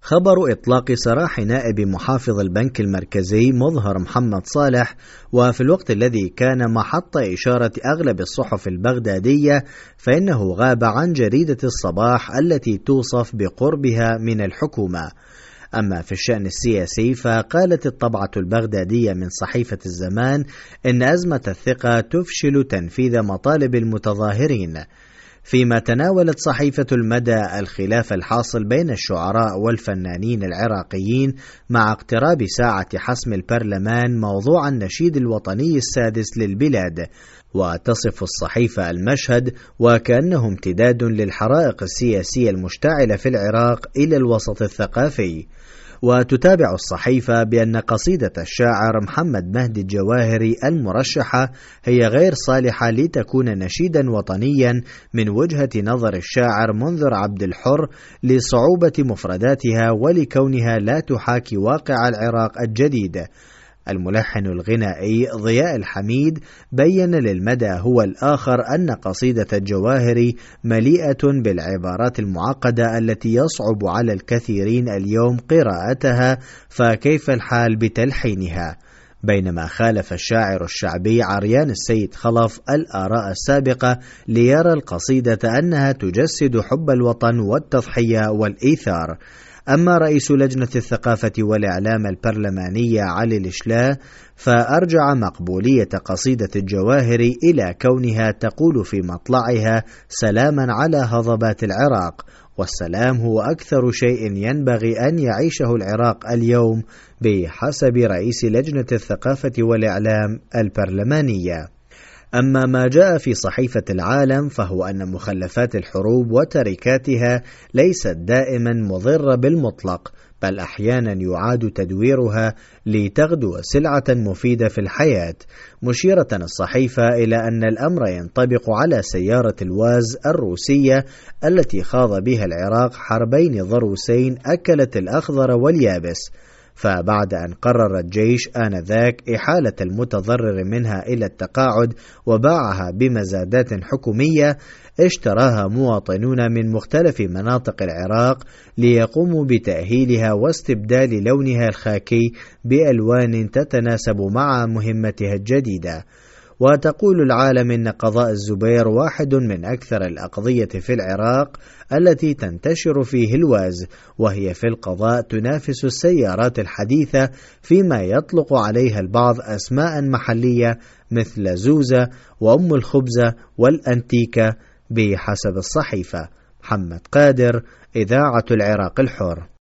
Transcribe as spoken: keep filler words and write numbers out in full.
خبر إطلاق سراح نائب محافظ البنك المركزي مظهر محمد صالح، وفي الوقت الذي كان محط إشارة أغلب الصحف البغدادية، فإنه غاب عن جريدة الصباح التي توصف بقربها من الحكومة. أما في الشأن السياسي، فقالت الطبعة البغدادية من صحيفة الزمان إن أزمة الثقة تفشل تنفيذ مطالب المتظاهرين، فيما تناولت صحيفة المدى الخلاف الحاصل بين الشعراء والفنانين العراقيين مع اقتراب ساعة حسم البرلمان موضوع النشيد الوطني السادس للبلاد. وتصف الصحيفة المشهد وكأنه امتداد للحرائق السياسية المشتعلة في العراق إلى الوسط الثقافي. وتتابع الصحيفة بأن قصيدة الشاعر محمد مهدي الجواهري المرشحة هي غير صالحة لتكون نشيدا وطنيا من وجهة نظر الشاعر منذر عبد الحر، لصعوبة مفرداتها ولكونها لا تحاكي واقع العراق الجديد. الملحن الغنائي ضياء الحميد بين للمدى هو الآخر أن قصيدة الجواهري مليئة بالعبارات المعقدة التي يصعب على الكثيرين اليوم قراءتها، فكيف الحال بتلحينها؟ بينما خالف الشاعر الشعبي عريان السيد خلف الآراء السابقة ليرى القصيدة أنها تجسد حب الوطن والتضحية والإيثار. أما رئيس لجنة الثقافة والإعلام البرلمانية علي الشلا فأرجع مقبولية قصيدة الجواهري إلى كونها تقول في مطلعها سلاما على هضبات العراق، والسلام هو أكثر شيء ينبغي أن يعيشه العراق اليوم بحسب رئيس لجنة الثقافة والإعلام البرلمانية. أما ما جاء في صحيفة العالم فهو أن مخلفات الحروب وتركاتها ليست دائما مضرة بالمطلق، بل أحيانا يعاد تدويرها لتغدو سلعة مفيدة في الحياة، مشيرة الصحيفة إلى أن الأمر ينطبق على سيارة الواز الروسية التي خاض بها العراق حربين ضروسين أكلت الأخضر واليابس، فبعد أن قرر الجيش آنذاك إحالة المتضرر منها إلى التقاعد وباعها بمزادات حكومية، اشتراها مواطنون من مختلف مناطق العراق ليقوموا بتأهيلها واستبدال لونها الخاكي بألوان تتناسب مع مهمتها الجديدة. وتقول العالم إن قضاء الزبير واحد من أكثر الأقضية في العراق التي تنتشر فيه الواز، وهي في القضاء تنافس السيارات الحديثة، فيما يطلق عليها البعض أسماء محلية مثل زوزة وأم الخبزة والأنتيكة بحسب الصحيفة. محمد قادر، إذاعة العراق الحر.